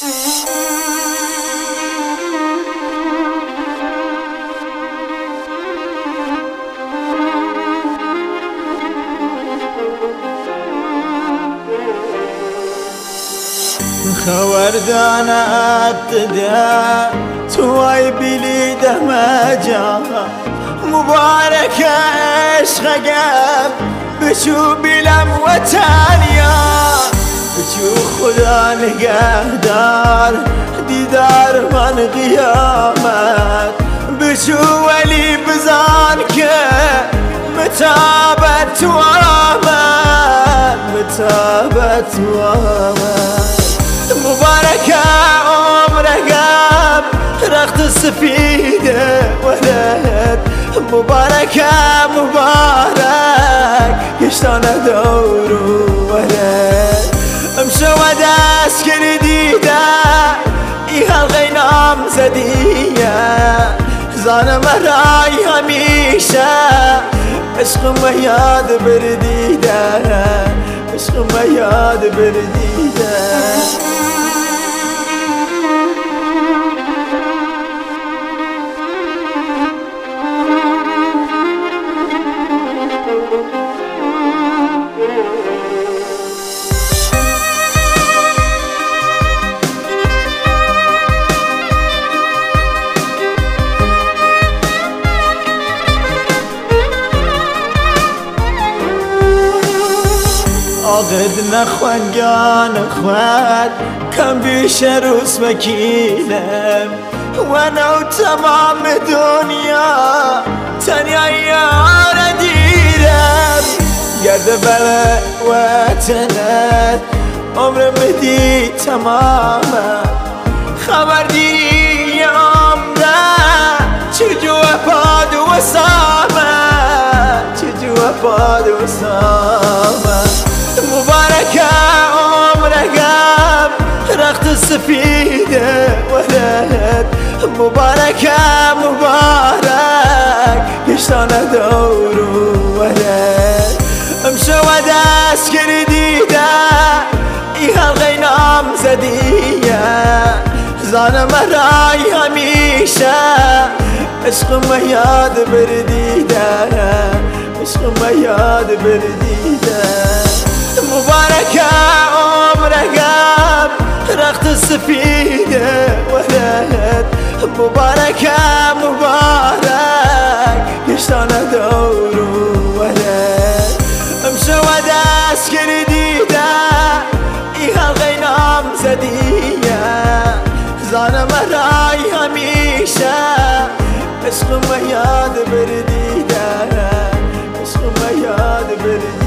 خوردانت ده توی بلی دمجا مبارک عشقم بچو بیلم وطنیا بچو خدا نگهدار دیدار من قیامت بچو ولی بزان که متابت تو آمد متابت تو آمد مبارك عمرك رخت السفيدة ولد مبارك مبارك يشتون دور ولد امشي وداس كرديدة إيها الغينام زدية زانا مراي هميشة عشق ما ياد برديدة عشق ما ياد برديدة عقد نخوان اخوات كم بيشروس مكينم وانا وتمام دنيا تانيا يار ديرم قرد بلا واتنات عمر مدي تماما خبر ديري يوم دا چجو باد وسامة چجو باد وسامة مبارك عمرك رخت السفيدة ولد مبارك مبارك يشتون دور ولد امشي وداس كرديدة إيها الغينام زدية زانا مراي هميشة عشق ما ياد برديدة عشق ما ياد برديدة مبارك عمرك رخت السفيدة ولد مبارك مبارك يشتون دور ولد امشي وداس كرديدة إيها الغينام زدية زانا مراي هميشة عشق ما ياد برديدة عشق ما ياد برديدة